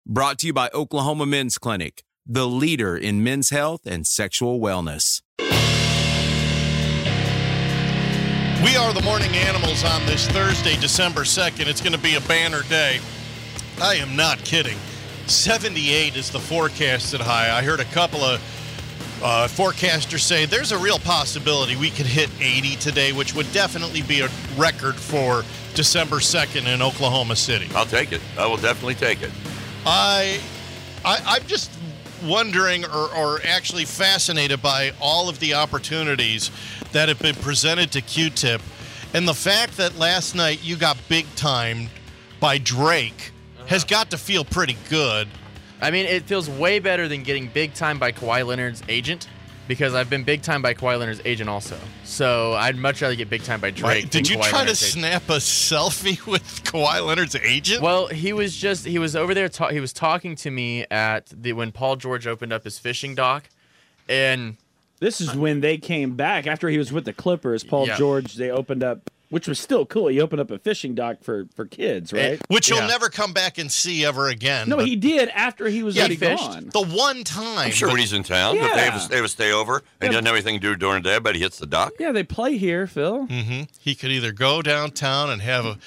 Brought to you by Oklahoma Men's Clinic, the leader in men's health and sexual wellness. We are the Morning Animals on this Thursday, December 2nd. It's going to be a banner day. I am not kidding. 78 is the forecasted high. I heard a couple of forecasters say there's a real possibility we could hit 80 today, which would definitely be a record for December 2nd in Oklahoma City. I'll take it. I will definitely take it. I'm just wondering or actually fascinated by all of the opportunities that have been presented to Q-Tip, and the fact that last night you got big-timed by Drake has got to feel pretty good. I mean, it feels way better than getting big-timed by Kawhi Leonard's agent, because I've been big-timed by Kawhi Leonard's agent also. So I'd much rather get big-timed by Drake. Did you try to snap a selfie with Kawhi Leonard's agent? Well, he was over there. He was talking to me when Paul George opened up his fishing dock, and this is when they came back after he was with the Clippers. Paul George, they opened up, which was still cool. He opened up a fishing dock for kids, right? Which you'll never come back and see ever again. No, he did after he was already gone. The one time. I'm sure when he's in town, if they have a stay over and he doesn't have anything to do during the day, but he hits the dock. Yeah, they play here, Phil. Mm-hmm. He could either go downtown and have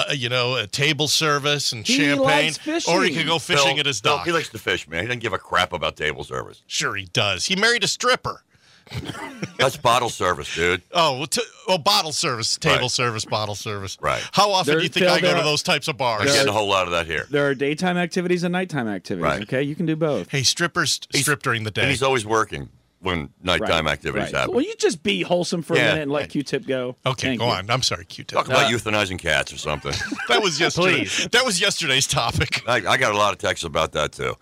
a table service and champagne, likes fishing. or he could go fishing at his dock. He likes to fish, man. He doesn't give a crap about table service. Sure he does. He married a stripper. That's bottle service, dude. Bottle service, table service, bottle service. Right. How often do you think I go to those types of bars? I'm getting a whole lot of that here. There are daytime activities and nighttime activities. Right. Okay, you can do both. Hey, strippers strip during the day. And he's always working when nighttime activities happen. Well, you just be wholesome for a minute and let Q-Tip go. Okay, go on. I'm sorry, Q-Tip. Talk about euthanizing cats or something. That was yesterday. That was yesterday's topic. I got a lot of texts about that too.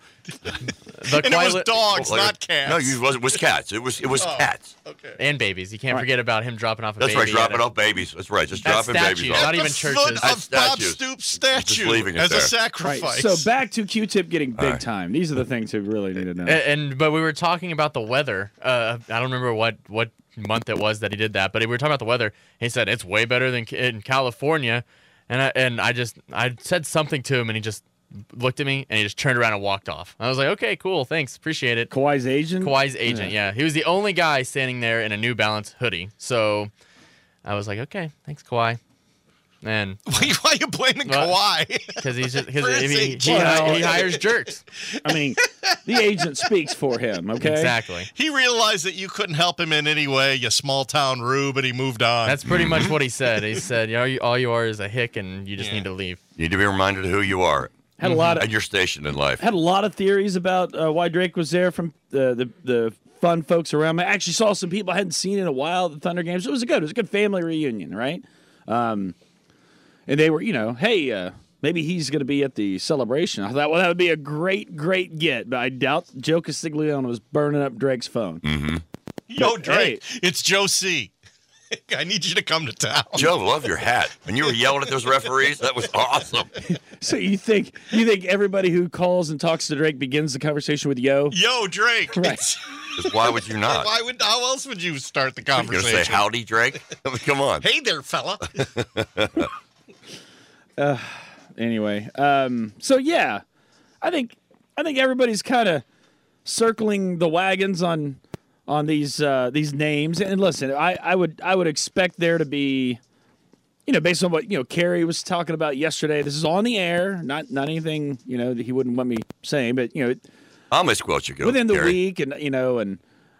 And it was dogs, not cats. No, it was cats. It was cats. Okay. And babies. You can't forget about him dropping off a baby. That's right, dropping off babies. That's right, just dropping babies off. Not even churches. Of Bob Stoops' statue as a sacrifice. Right. So back to Q-Tip getting big time. These are the things you really need to know. But we were talking about the weather. I don't remember what month it was that he did that, but we were talking about the weather. He said it's way better than in California, and I said something to him, and he just looked at me and he just turned around and walked off. I was like, okay, cool, thanks, appreciate it. Kawhi's agent, yeah. He was the only guy standing there in a New Balance hoodie. So I was like, okay, thanks, Kawhi. And why are you blaming Kawhi? Because he hires jerks. I mean, the agent speaks for him. Okay, exactly. He realized that you couldn't help him in any way, you small town rube, and he moved on. That's pretty much what he said. He said, all you are is a hick, and you just need to leave. You need to be reminded of who you are. Had a lot of, and your station in life. Had a lot of theories about why Drake was there from the fun folks around me. I actually saw some people I hadn't seen in a while at the Thunder games. It was a good family reunion, right? And they were, hey, maybe he's going to be at the celebration. I thought, well, that would be a great get, but I doubt Joe Castiglione was burning up Drake's phone. Mm-hmm. Yo, Drake, it's Joe C. I need you to come to town. Joe, love your hat. When you were yelling at those referees, that was awesome. So you think everybody who calls and talks to Drake begins the conversation with yo? Yo, Drake. Right. Why would you not? How else would you start the conversation? You're going to say howdy, Drake? I mean, come on. Hey there, fella. Anyway, so yeah, I think everybody's kind of circling the wagons on these names. And listen, I would expect there to be, based on what Kerry was talking about yesterday. This is on the air, not anything that he wouldn't want me saying, but I'll misquote you. Within the Kerry. week, and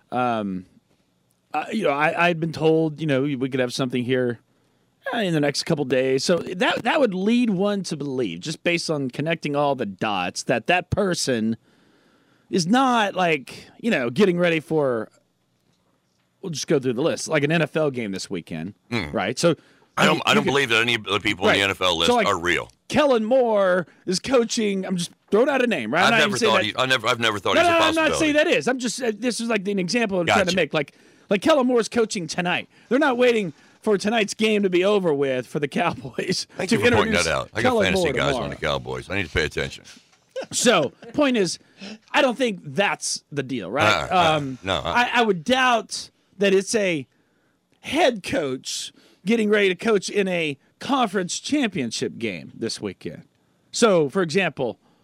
I'd been told we could have something here in the next couple days. So that would lead one to believe, just based on connecting all the dots, that person is not getting ready for. We'll just go through the list, like an NFL game this weekend, right? So I don't believe that any of the people in the NFL list are real. Kellen Moore is coaching. I'm just throwing out a name, right? I've never thought he's a possibility. I'm not saying that is. I'm just this is like an example I'm trying to make. Like Kellen Moore is coaching tonight. They're not waiting for tonight's game to be over with for the Cowboys. Thank you for pointing that out. I got fantasy guys on the Cowboys. I need to pay attention. So, point is, I don't think that's the deal, right? No. I would doubt that it's a head coach getting ready to coach in a conference championship game this weekend. So, for example,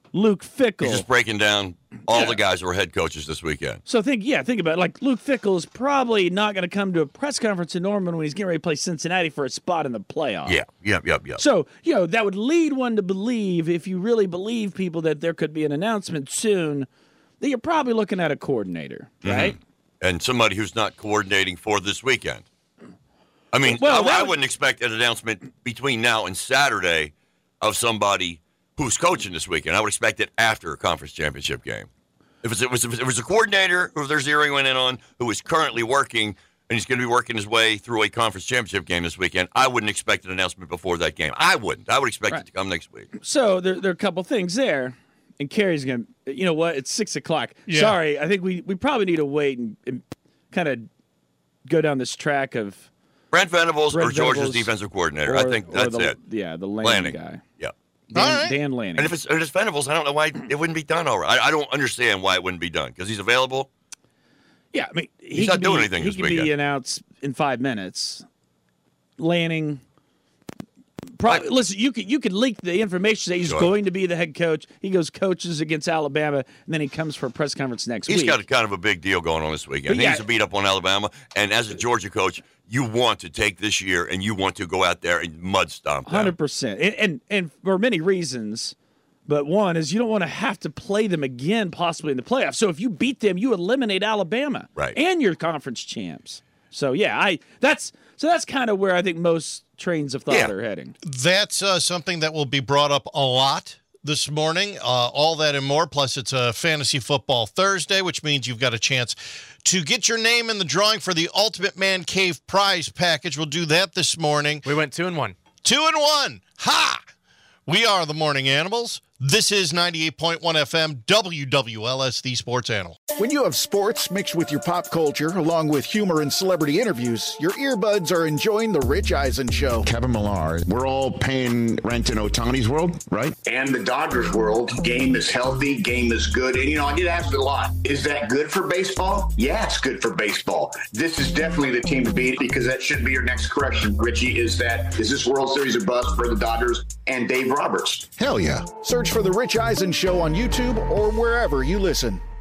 Luke Fickell. He's just breaking down all the guys who were head coaches this weekend. So think about it. Like, Luke Fickell is probably not going to come to a press conference in Norman when he's getting ready to play Cincinnati for a spot in the playoff. Yeah. So, that would lead one to believe, if you really believe people, that there could be an announcement soon, that you're probably looking at a coordinator, right? And somebody who's not coordinating for this weekend. I mean, Well, I wouldn't expect an announcement between now and Saturday of somebody who's coaching this weekend. I would expect it after a conference championship game. If it was a coordinator who they're zeroing in on who is currently working and he's going to be working his way through a conference championship game this weekend, I wouldn't expect an announcement before that game. I wouldn't. I would expect it to come next week. So there are a couple things there. And Kerry's going to, you know what? It's 6 o'clock. Yeah. Sorry, I think we probably need to wait and kind of go down this track of Brent Venables or Georgia's Venables defensive coordinator. I think that's it. Yeah, the Lanning guy. Yeah. Dan Lanning. And if it's Venables, I don't know why it wouldn't be done already. I don't understand why it wouldn't be done because he's available. Yeah, I mean, he's not doing anything this weekend. He can be announced in 5 minutes. Lanning. Listen, you could leak the information that he's going to be the head coach. He coaches against Alabama, and then he comes for a press conference next week. He's got kind of a big deal going on this weekend. He needs to beat up on Alabama, and as a Georgia coach, you want to take this year and you want to go out there and mud stomp them. 100%. And for many reasons, but one is you don't want to have to play them again possibly in the playoffs. So if you beat them, you eliminate Alabama. Right. And your conference champs. So, that's kind of where I think most trains of thought are heading. That's something that will be brought up a lot this morning. All that and more. Plus, it's a Fantasy Football Thursday, which means you've got a chance to get your name in the drawing for the Ultimate Man Cave prize package. We'll do that this morning. We went 2-1. 2-1. Ha! We are the Morning Animals. This is 98.1 FM, WWLS, the Sports Animal. When you have sports mixed with your pop culture, along with humor and celebrity interviews, your earbuds are enjoying The Rich Eisen Show. Kevin Millar, we're all paying rent in Ohtani's world, right? And the Dodgers world. Game is healthy, game is good. And, I get asked a lot, is that good for baseball? Yeah, it's good for baseball. This is definitely the team to beat because that should be your next correction, Richie, is this World Series a bust for the Dodgers and Dave Roberts? Hell yeah. Search for The Rich Eisen Show on YouTube or wherever you listen.